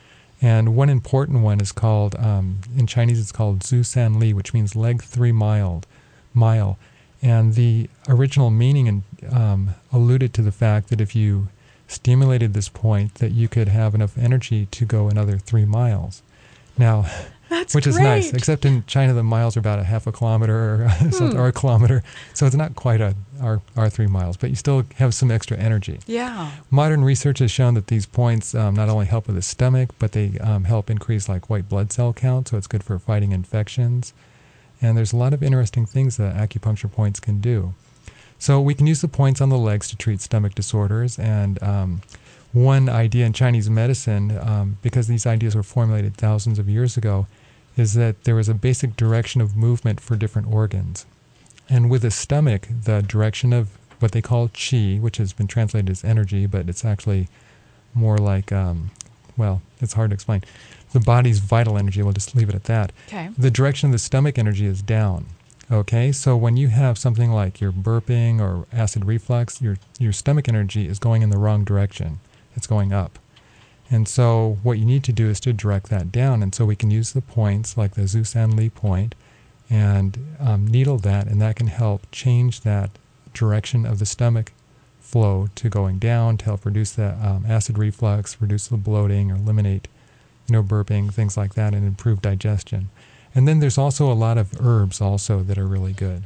And one important one is called, um, in Chinese it's called Zhu San Li, which means leg three mile. mile. And the original meaning in, um, alluded to the fact that if you stimulated this point, that you could have enough energy to go another three miles. Now, That's which is great. nice, except in China the miles are about a half a kilometer or, Hmm. or a kilometer, so it's not quite a our, our three miles, but you still have some extra energy. Yeah. Modern research has shown that these points um, not only help with the stomach, but they um, help increase like white blood cell count, so it's good for fighting infections. And there's a lot of interesting things that acupuncture points can do. So we can use the points on the legs to treat stomach disorders. And um, one idea in Chinese medicine, um, because these ideas were formulated thousands of years ago, is that there was a basic direction of movement for different organs. And with the stomach, the direction of what they call qi, which has been translated as energy, but it's actually more like, um, well, it's hard to explain. The body's vital energy, we'll just leave it at that. Okay. The direction of the stomach energy is down. Okay, so when you have something like you're burping or acid reflux, your your stomach energy is going in the wrong direction. It's going up. And so what you need to do is to direct that down. And so we can use the points like the Zhu San Li point and um, needle that, and that can help change that direction of the stomach flow to going down to help reduce the um, acid reflux, reduce the bloating, or eliminate, you know, burping, things like that, and improve digestion. And then there's also a lot of herbs also that are really good.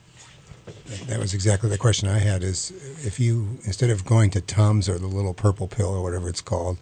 That was exactly the question I had, is if you, instead of going to Tums or the little purple pill or whatever it's called,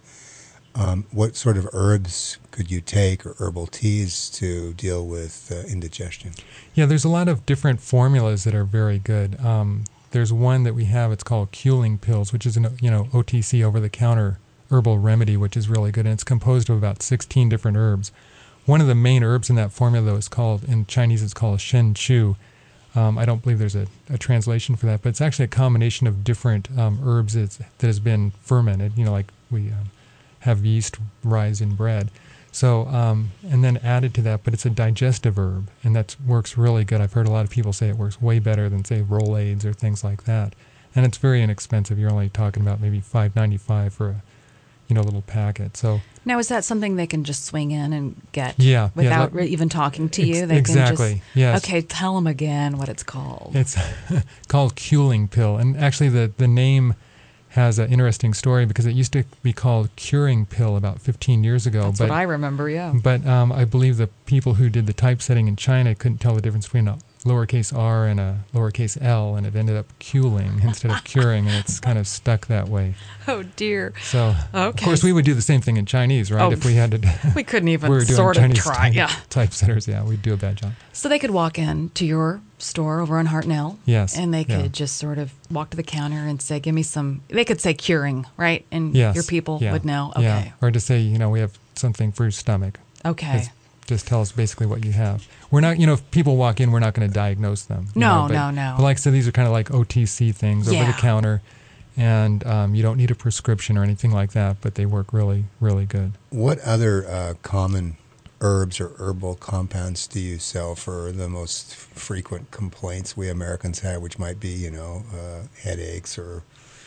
um, what sort of herbs could you take or herbal teas to deal with uh, indigestion? Yeah, there's a lot of different formulas that are very good. Um, there's one that we have, it's called Culing Pills, which is an, you know, O T C, over-the-counter herbal remedy, which is really good, and it's composed of about sixteen different herbs. One of the main herbs in that formula, though, is called, in Chinese, it's called Shen Chu. Um, I don't believe there's a, a translation for that, but it's actually a combination of different um, herbs that's, that has been fermented, you know, like we um, have yeast rise in bread. So, um, and then added to that, but it's a digestive herb, and that works really good. I've heard a lot of people say it works way better than, say, Rolaids or things like that. And it's very inexpensive. You're only talking about maybe five ninety-five for a, you know, little packet. So Now, is that something they can just swing in and get Yeah, yeah, without that- re- even talking to Ex- you? They exactly, Can just, yes. Okay, tell them again what it's called. It's called Culing Pill. And actually the, the name has an interesting story because it used to be called Curing Pill about fifteen years ago. That's but, what I remember, yeah. But um, I believe the people who did the typesetting in China couldn't tell the difference between a lowercase r and a lowercase l, and it ended up culing instead of curing, and it's kind of stuck that way. Oh, dear. So, of Okay. course, we would do the same thing in Chinese, right? Oh, if we had to. we couldn't even we were doing sort of Chinese try, type, yeah. typesetters, yeah, we'd do a bad job. So they could walk in to your store over on Hartnell. Yes, And they could yeah. just sort of walk to the counter and say, give me some, they could say curing, right? And Yes. your people yeah, would know. Okay. Yeah. Or to say, you know, we have something for your stomach. Okay. Just, just tell us basically what you have. We're not, you know, if people walk in, we're not going to diagnose them. you No, know, but, no, no. But like I said, these are kind of like O T C things over Yeah. the counter, and um, you don't need a prescription or anything like that, but they work really, really good. What other uh, common herbs or herbal compounds do you sell for the most frequent complaints we Americans have, which might be, you know, uh, headaches or,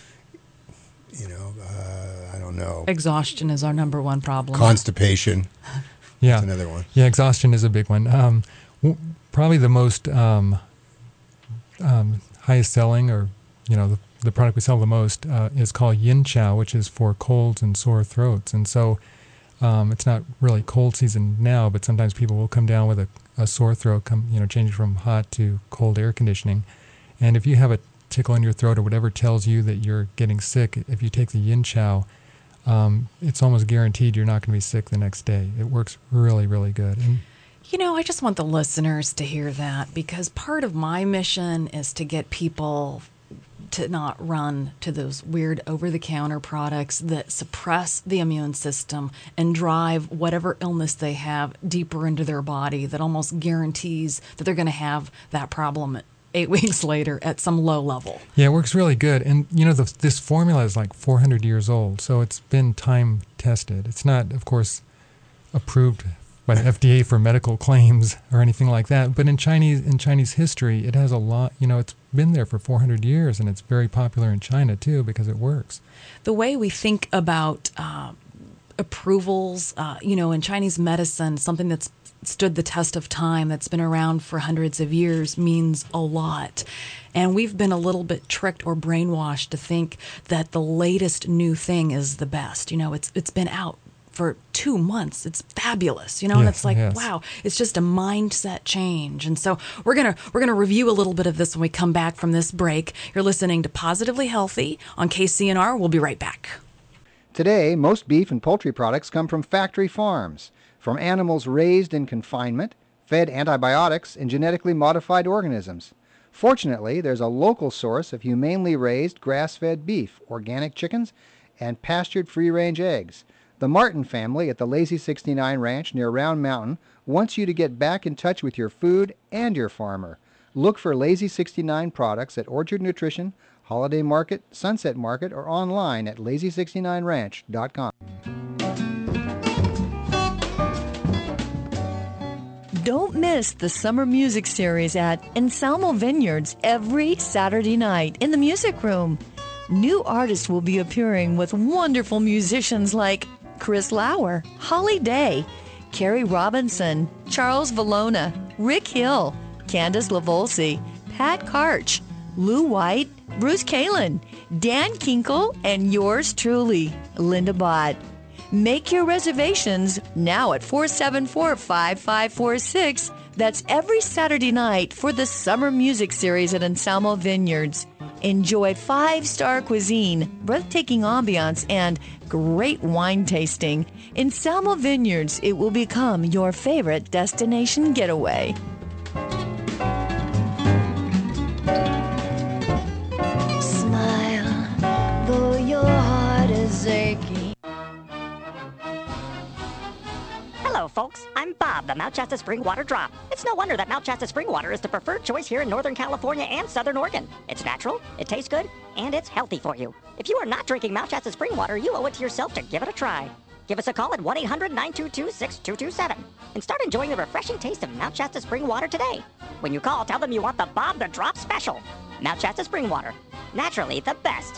you know, uh, I don't know, Exhaustion is our number one problem. constipation? Yeah. That's another one. Yeah, exhaustion is a big one. Um, w- probably the most um, um, highest selling, or you know, the, the product we sell the most uh, is called Yin Chow, which is for colds and sore throats. And so um, it's not really cold season now, but sometimes people will come down with a, a sore throat, come you know, changing from hot to cold air conditioning. And if you have a tickle in your throat or whatever tells you that you're getting sick, if you take the Yin Chow, Um, it's almost guaranteed you're not going to be sick the next day. It works really, really good. And You know, I just want the listeners to hear that, because part of my mission is to get people to not run to those weird over-the-counter products that suppress the immune system and drive whatever illness they have deeper into their body, that almost guarantees that they're going to have that problem eight weeks later at some low level. yeah, it works really good. And, you know, the, this formula is like four hundred years old, so it's been time tested. It's not, of course, approved by the F D A for medical claims or anything like that. But in Chinese in Chinese history, it has a lot, you know, it's been there for four hundred years, and it's very popular in China, too, because it works. The way we think about uh, approvals, uh, you know, in Chinese medicine, something that's stood the test of time, that's been around for hundreds of years, means a lot. And we've been a little bit tricked or brainwashed to think that the latest new thing is the best. You know, it's it's been out for two months. It's fabulous, you know, and Yes, it's like, yes. wow, it's just a mindset change. And so we're gonna we're gonna review a little bit of this when we come back from this break. You're listening to Positively Healthy on K C N R. We'll be right back. Today, most beef and poultry products come from factory farms, from animals raised in confinement, fed antibiotics, and genetically modified organisms. Fortunately, there's a local source of humanely raised grass-fed beef, organic chickens, and pastured free-range eggs. The Martin family at the Lazy sixty-nine Ranch near Round Mountain wants you to get back in touch with your food and your farmer. Look for Lazy sixty-nine products at Orchard Nutrition, Holiday Market, Sunset Market, or online at lazy sixty-nine ranch dot com. Don't miss the Summer Music Series at Anselmo Vineyards every Saturday night in the Music Room. New artists will be appearing with wonderful musicians like Chris Lauer, Holly Day, Carrie Robinson, Charles Valona, Rick Hill, Candace LaVolsi, Pat Karch, Lou White, Bruce Kalin, Dan Kinkle, and yours truly, Linda Bott. Make your reservations now at four seven four, five five four six. That's every Saturday night for the Summer Music Series at Anselmo Vineyards. Enjoy five-star cuisine, breathtaking ambiance, and great wine tasting. Anselmo Vineyards, it will become your favorite destination getaway. Smile, though your heart is aching. Hello, folks. I'm Bob, the Mount Shasta Spring Water Drop. It's no wonder that Mount Shasta Spring Water is the preferred choice here in Northern California and Southern Oregon. It's natural, it tastes good, and it's healthy for you. If you are not drinking Mount Shasta Spring Water, you owe it to yourself to give it a try. Give us a call at one eight hundred, nine two two, six two two seven and start enjoying the refreshing taste of Mount Shasta Spring Water today. When you call, tell them you want the Bob the Drop special. Mount Shasta Spring Water. Naturally the best.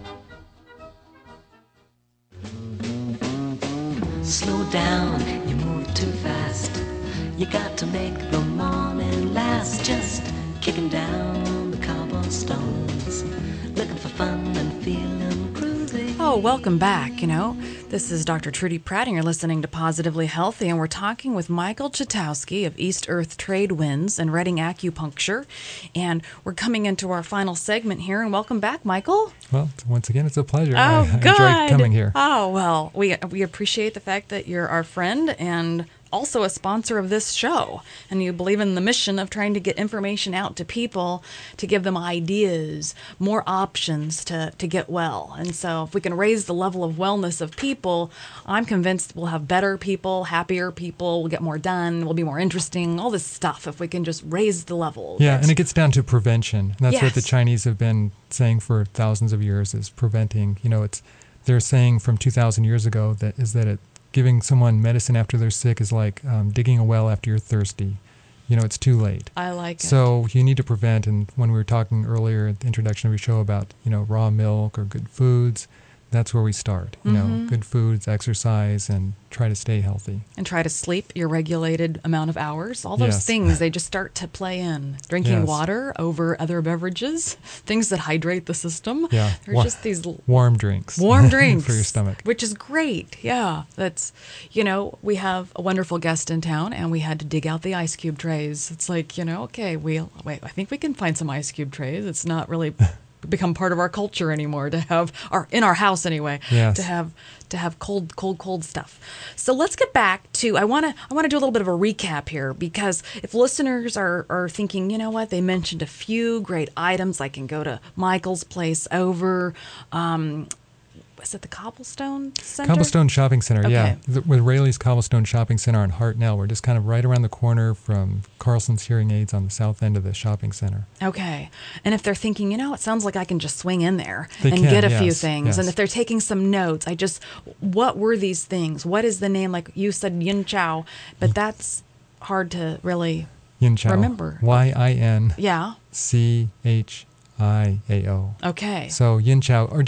Slow down, you move too fast. You got to make the morning last. Just kicking down the cobblestones, looking for fun and feeling groovy. Oh, welcome back. You know, this is Doctor Trudy Pratt, and you're listening to Positively Healthy, and we're talking with Michael Chatowski of East Earth Trade Winds and Redding Acupuncture, and we're coming into our final segment here. And welcome back, Michael. Well, once again, it's a pleasure. Oh, I, I good. enjoyed coming here. Oh, well, we we appreciate the fact that you're our friend and also a sponsor of this show, and you believe in the mission of trying to get information out to people to give them ideas, more options to, to get well. And so if we can raise the level of wellness of people, I'm convinced we'll have better people, happier people, we'll get more done, we'll be more interesting, all this stuff if we can just raise the level. Yeah, and it gets down to prevention. And that's Yes. what the Chinese have been saying for thousands of years, is preventing. You know, it's they're saying from two thousand years ago that is that it giving someone medicine after they're sick is like um, digging a well after you're thirsty. You know, it's too late. I like it. So you need to prevent. And when we were talking earlier at the introduction of your show about, you know, raw milk or good foods, that's where we start. You Mhm. know, good foods, exercise, and try to stay healthy. And try to sleep your regulated amount of hours. All those Yes. things, they just start to play in. Drinking Yes. water over other beverages, things that hydrate the system. Yeah. They're Wa- just these l- warm drinks. Warm drinks. For your stomach. Which is great. Yeah. That's, you know, we have a wonderful guest in town and we had to dig out the ice cube trays. It's like, you know, okay, we'll, wait, I think we can find some ice cube trays. It's not really become part of our culture anymore to have our in our house anyway Yes. to have to have cold cold cold stuff. So let's get back to I want to I want to do a little bit of a recap here, because if listeners are are thinking, you know what, they mentioned a few great items, I can go to Michael's place over um is it the Cobblestone Center? Cobblestone Shopping Center, yeah. Okay. The, with Rayleigh's Cobblestone Shopping Center on Hartnell. We're just kind of right around the corner from Carlson's Hearing Aids on the south end of the shopping center. Okay. And if they're thinking, you know, it sounds like I can just swing in there They and can, get a few yes, things. yes. And if they're taking some notes, I just, what were these things? What is the name? Like you said, Yin Chow, but that's hard to really Yin Chow. remember. Y I N Yeah. C H I A O. Okay. So Yin Chow, or just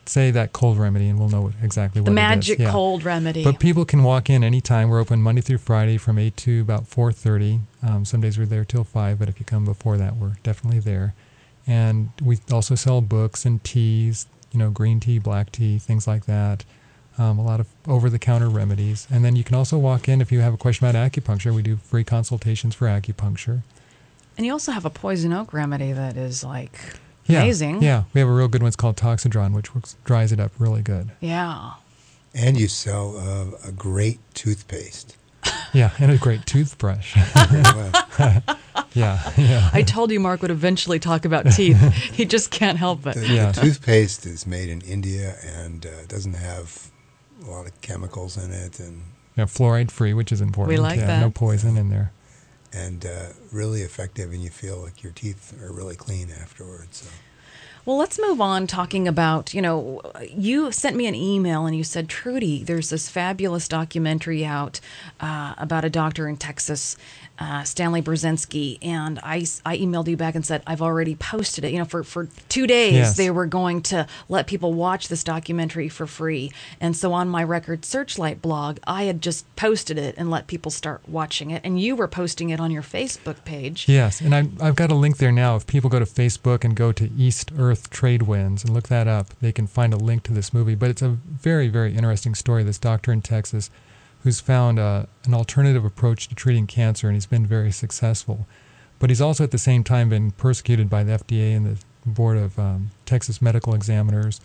say that cold remedy, and we'll know exactly what The it is. magic Yeah. cold remedy. But people can walk in anytime. We're open Monday through Friday from eight to about four thirty. Um, some days we're there till five, but if you come before that, we're definitely there. And we also sell books and teas, you know, green tea, black tea, things like that. Um, a lot of over-the-counter remedies. And then you can also walk in if you have a question about acupuncture. We do free consultations for acupuncture. And you also have a poison oak remedy that is like Yeah, amazing. Yeah, we have a real good one. It's called Toxidron, which works, dries it up really good. Yeah. And you sell uh, a great toothpaste. Yeah, and a great toothbrush. yeah, yeah. I told you Mark would eventually talk about teeth. He just can't help it. The, Yeah. the toothpaste is made in India and uh, doesn't have a lot of chemicals in it, and Yeah, fluoride-free, which is important. We like yeah, that. No poison in there. and uh, really effective, and you feel like your teeth are really clean afterwards. So. Well, let's move on talking about, you know, you sent me an email and you said, Trudy, there's this fabulous documentary out uh, about a doctor in Texas, uh, Stanley Brzezinski. And I, I emailed you back and said, I've already posted it. You know, for, for two days, Yes. they were going to let people watch this documentary for free. And so on my Record Searchlight blog, I had just posted it and let people start watching it. And you were posting it on your Facebook page. Yes, and I, I've got a link there now. If people go to Facebook and go to East Earth Trade Winds and look that up, they can find a link to this movie. But it's a very, very interesting story. This doctor in Texas who's found uh, an alternative approach to treating cancer, and he's been very successful. But he's also at the same time been persecuted by the F D A and the Board of um, Texas Medical Examiners.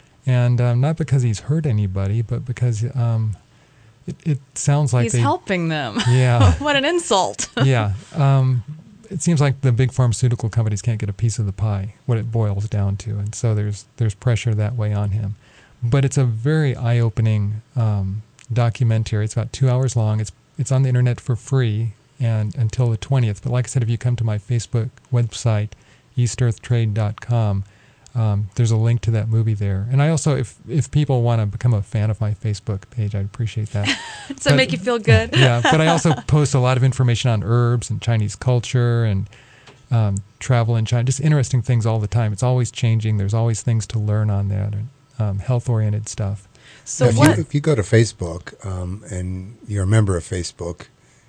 And um, not because he's hurt anybody, but because um, it, it sounds like He's they, helping them. Yeah. What an insult. yeah. Um, it seems like the big pharmaceutical companies can't get a piece of the pie, what it boils down to. And so there's there's pressure that way on him. But it's a very eye-opening um, documentary. It's about two hours long. It's it's on the internet for free and until the twentieth. But like I said, if you come to my Facebook website, east earth trade dot com, um, there's a link to that movie there. And I also, if if people want to become a fan of my Facebook page, I'd appreciate that. Does that make you feel good? Yeah, but I also post a lot of information on herbs and Chinese culture and um, travel in China, just interesting things all the time. It's always changing. There's always things to learn on that, and um, health-oriented stuff. So if what? You, if you go to Facebook um, and you're a member of Facebook,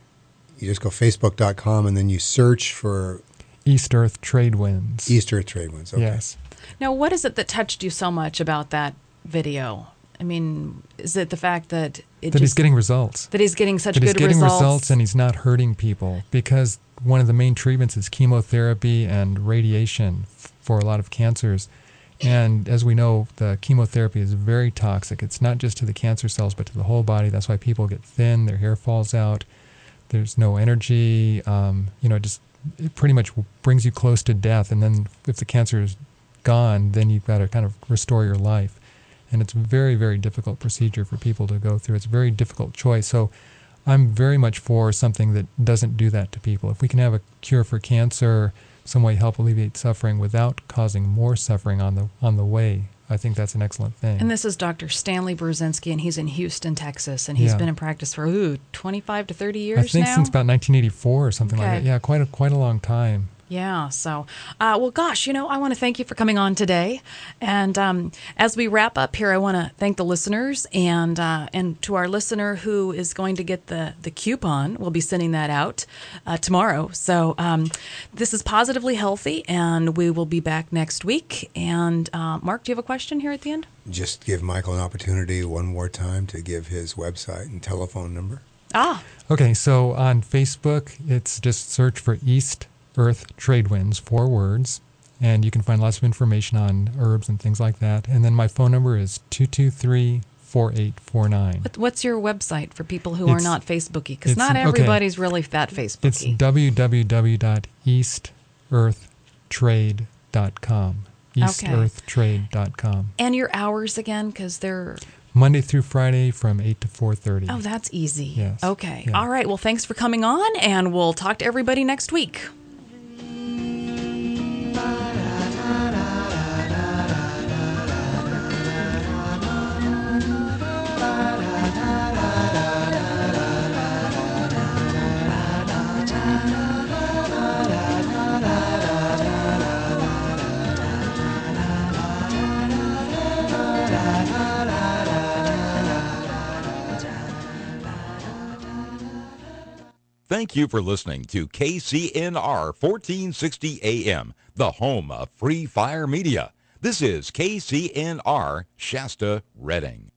you just go facebook dot com and then you search for East Earth Trade Winds. East Earth Trade Winds. Okay. Yes. Now, what is it that touched you so much about that video? I mean, is it the fact that it that just, he's getting results. That he's getting such that good he's getting results. results and he's not hurting people, because one of the main treatments is chemotherapy and radiation f- for a lot of cancers. And as we know, the chemotherapy is very toxic. It's not just to the cancer cells, but to the whole body. That's why people get thin, their hair falls out, there's no energy. Um, you know, it just it pretty much brings you close to death. And then if the cancer is gone, then you've got to kind of restore your life. And it's a very, very difficult procedure for people to go through. It's a very difficult choice. So I'm very much for something that doesn't do that to people. If we can have a cure for cancer, some way help alleviate suffering without causing more suffering on the on the way, I think that's an excellent thing. And this is Doctor Stanley Brzezinski, and he's in Houston, Texas, and he's Yeah. been in practice for, ooh, twenty-five to thirty years I think now? since about nineteen eighty-four or something Okay. like that. Yeah, quite a quite a long time. Yeah, so, uh, well, gosh, you know, I want to thank you for coming on today. And um, as we wrap up here, I want to thank the listeners, and uh, and to our listener who is going to get the, the coupon. We'll be sending that out uh, tomorrow. So um, this is Positively Healthy, and we will be back next week. And uh, Mark, do you have a question here at the end? Just give Michael an opportunity one more time to give his website and telephone number. Ah. Okay, so on Facebook, it's just search for East Earth Trade Winds, four words, and you can find lots of information on herbs and things like that. And then my phone number is two two three, four eight four nine. What, what's your website for people who are It's- not Facebooky? Because it's- not okay. everybody's really that It's Facebooky. w w w dot east earth trade dot com. east earth trade dot com. And your hours again, because they're... Monday through Friday from eight to four thirty. Oh, that's easy. Yes. Okay. Yeah. All right. Well, thanks for coming on, and we'll talk to everybody next week. Thank you for listening to K C N R fourteen sixty A M, the home of Free Fire Media. This is K C N R Shasta Redding.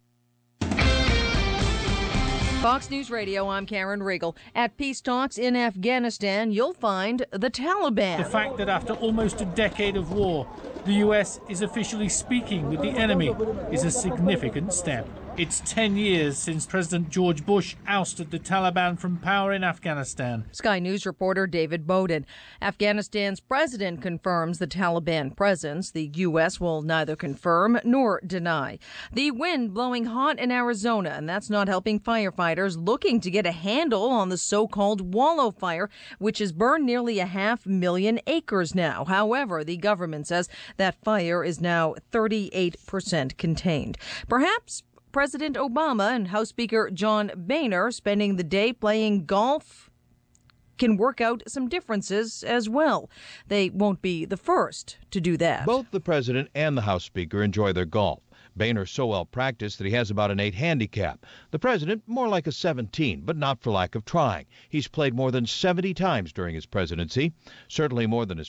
Fox News Radio, I'm Karen Riegel. At peace talks in Afghanistan, you'll find the Taliban. The fact that after almost a decade of war, the U S is officially speaking with the enemy is a significant step. It's ten years since President George Bush ousted the Taliban from power in Afghanistan. Sky News reporter David Bowden. Afghanistan's president confirms the Taliban presence. The U S will neither confirm nor deny. The wind blowing hot in Arizona, and that's not helping firefighters looking to get a handle on the so-called Wallow Fire, which has burned nearly a half million acres now. However, the government says that fire is now thirty-eight percent contained. Perhaps President Obama and House Speaker John Boehner spending the day playing golf can work out some differences as well. They won't be the first to do that. Both the president and the House Speaker enjoy their golf. Boehner so well practiced that he has about an eight handicap. The president more like a seventeen, but not for lack of trying. He's played more than seventy times during his presidency, certainly more than his